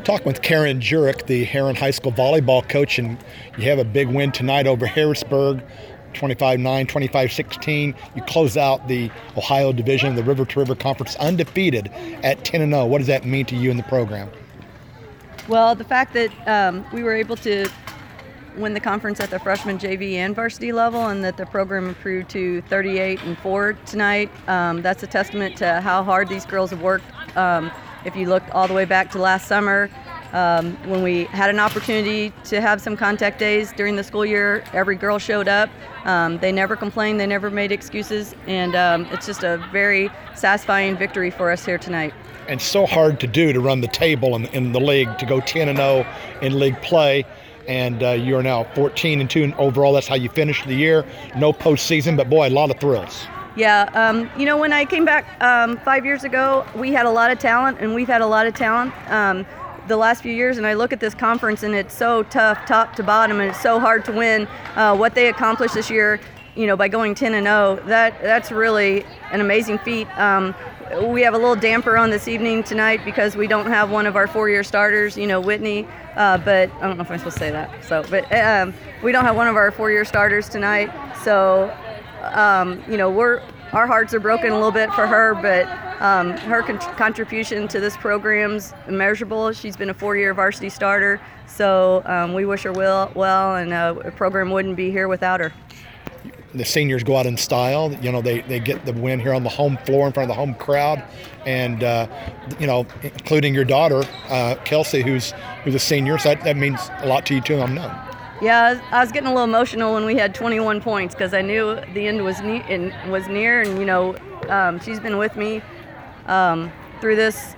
Talking with Karen Jurek, the Heron High School volleyball coach, and you have a big win tonight over Harrisburg, 25-9, 25-16. You close out the Ohio division, the River to River Conference, undefeated at 10-0. What does that mean to you in the program? Well, the fact that we were able to win the conference at the freshman, JV, and varsity level, and that the program improved to 38-4 tonight, that's a testament to how hard these girls have worked. If you look all the way back to last summer, when we had an opportunity to have some contact days during the school year, every girl showed up. They never complained, they never made excuses, and it's just a very satisfying victory for us here tonight. And so hard to do, to run the table in the league, to go 10-0 in league play. And you are now 14-2 overall. That's how you finished the year. No postseason, but boy, a lot of thrills. Yeah, when I came back 5 years ago, we had a lot of talent, and we've had a lot of talent the last few years. And I look at this conference, and it's so tough, top to bottom, and it's so hard to win. What they accomplished this year, by going 10-0, that's really an amazing feat. We have a little damper on this evening tonight because we don't have one of our four-year starters, Whitney. But I don't know if I'm supposed to say that. But we don't have one of our four-year starters tonight. So, our hearts are broken a little bit for her, but her contribution to this program's immeasurable. She's been a four-year varsity starter, so we wish her well, and the program wouldn't be here without her. The seniors go out in style. They get the win here on the home floor in front of the home crowd, and including your daughter, Kelsey, who's a senior. So that means a lot to you too, I know. Yeah, I was getting a little emotional when we had 21 points because I knew the end was near, and she's been with me through this.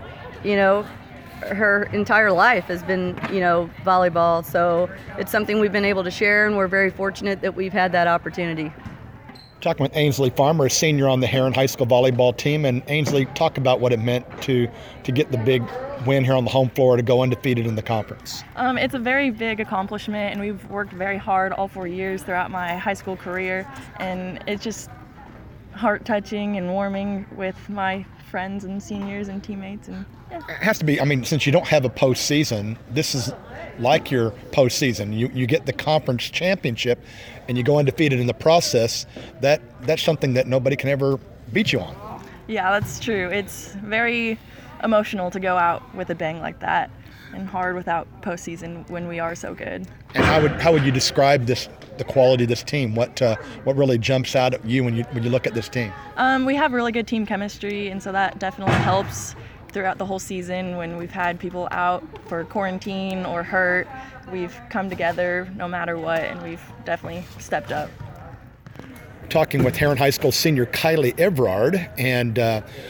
Her entire life has been volleyball, so it's something we've been able to share, and we're very fortunate that we've had that opportunity. Talking with Ainsley Farmer, a senior on the Heron High School volleyball team. And Ainsley, talk about what it meant to get the big win here on the home floor, to go undefeated in the conference. It's a very big accomplishment, and we've worked very hard all 4 years throughout my high school career, and it's just heart-touching and warming with my friends and seniors and teammates. And yeah. It has to be. Since you don't have a postseason, this is like your postseason. You get the conference championship, and you go undefeated in the process. That's something that nobody can ever beat you on. Yeah, that's true. It's very emotional to go out with a bang like that, and hard without postseason when we are so good. And how would you describe the quality of this team? What really jumps out at you when you look at this team? We have really good team chemistry, and so that definitely helps throughout the whole season. When we've had people out for quarantine or hurt, we've come together no matter what, and we've definitely stepped up. Talking with Heron High School senior Kylie Everard, and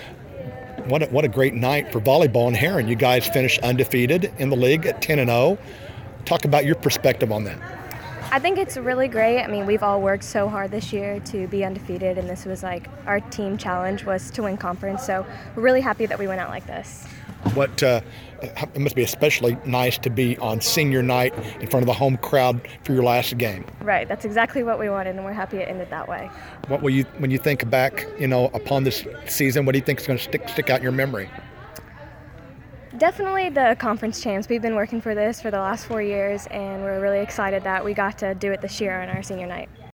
what a great night for volleyball in Heron. You guys finished undefeated in the league at 10-0. Talk about your perspective on that. I think it's really great. We've all worked so hard this year to be undefeated, and this was our team challenge was to win conference. So we're really happy that we went out like this. It must be especially nice to be on senior night in front of the home crowd for your last game. Right, that's exactly what we wanted, and we're happy it ended that way. What will you, when you think back, upon this season, what do you think is going to stick out in your memory? Definitely the conference champs. We've been working for this for the last 4 years, and we're really excited that we got to do it this year on our senior night.